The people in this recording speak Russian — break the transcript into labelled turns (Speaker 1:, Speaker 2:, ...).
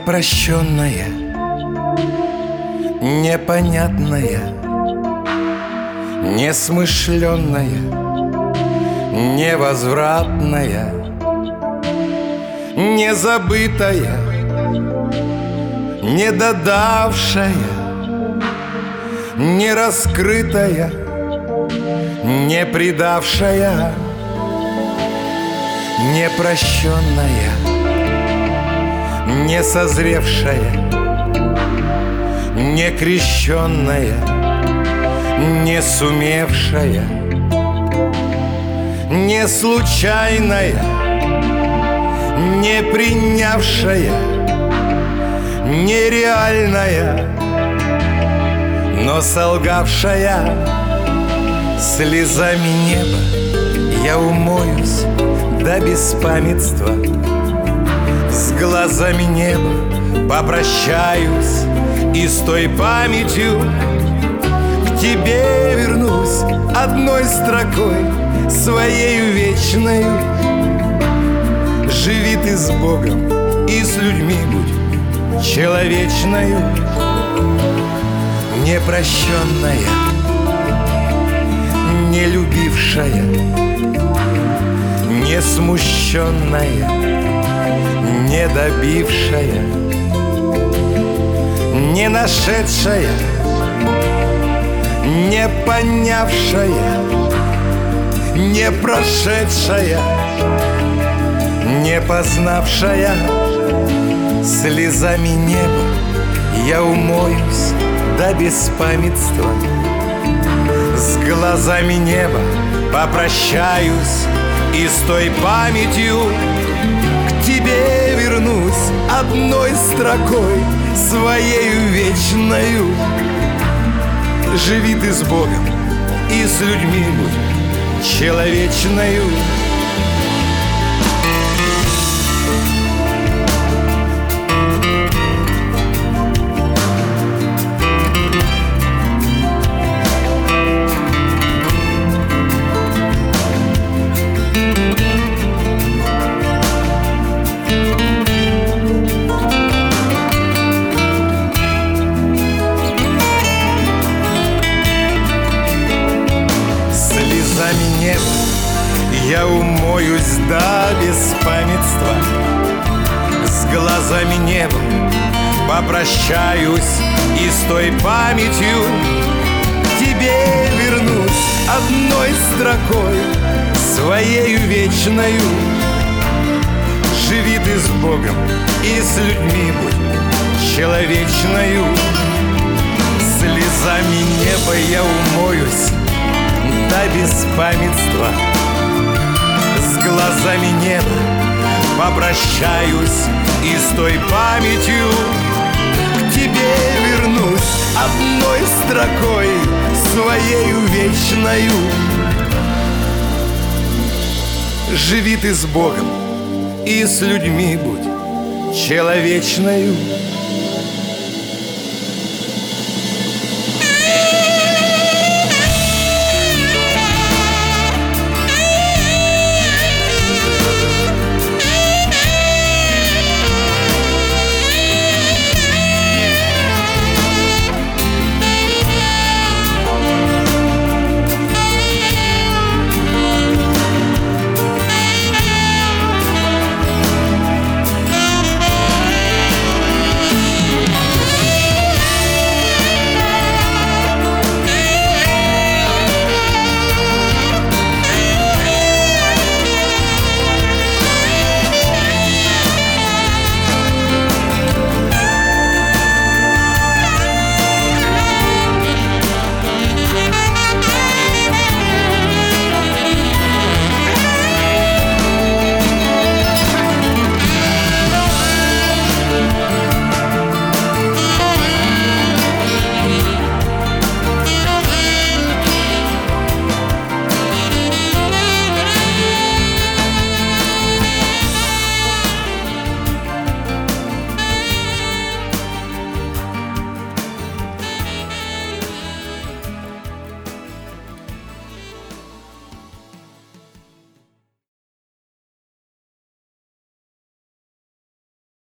Speaker 1: непрощенная, непонятная, несмышленная, невозвратная, незабытая, недодавшая, нераскрытая, не предавшая, непрощенная, не созревшая, не крещенная, не сумевшая, не случайная, не принявшая, нереальная, но солгавшая. Слезами неба я умоюсь до беспамятства, с глазами неба попрощаюсь и с той памятью к тебе вернусь одной строкой своею вечною. Живи ты с Богом и с людьми будь человечною, непрощенная, не любившая, не смущенная, не добившая, не нашедшая, не понявшая, не прошедшая, не познавшая. Слезами неба я умоюсь до беспамятства, с глазами неба попрощаюсь и с той памятью к тебе вернусь одной строкой своею вечною. Живи ты с Богом и с людьми будь человечною. Слезами неба я умоюсь до беспамятства, с глазами неба попрощаюсь и с той памятью к тебе вернусь одной строкой своею вечною. Живи ты с Богом и с людьми будь человечною. Слезами неба я умоюсь до беспамятства, с глазами неба попрощаюсь и с той памятью к тебе вернусь одной строкой своею вечною. Живи ты с Богом и с людьми будь человечною.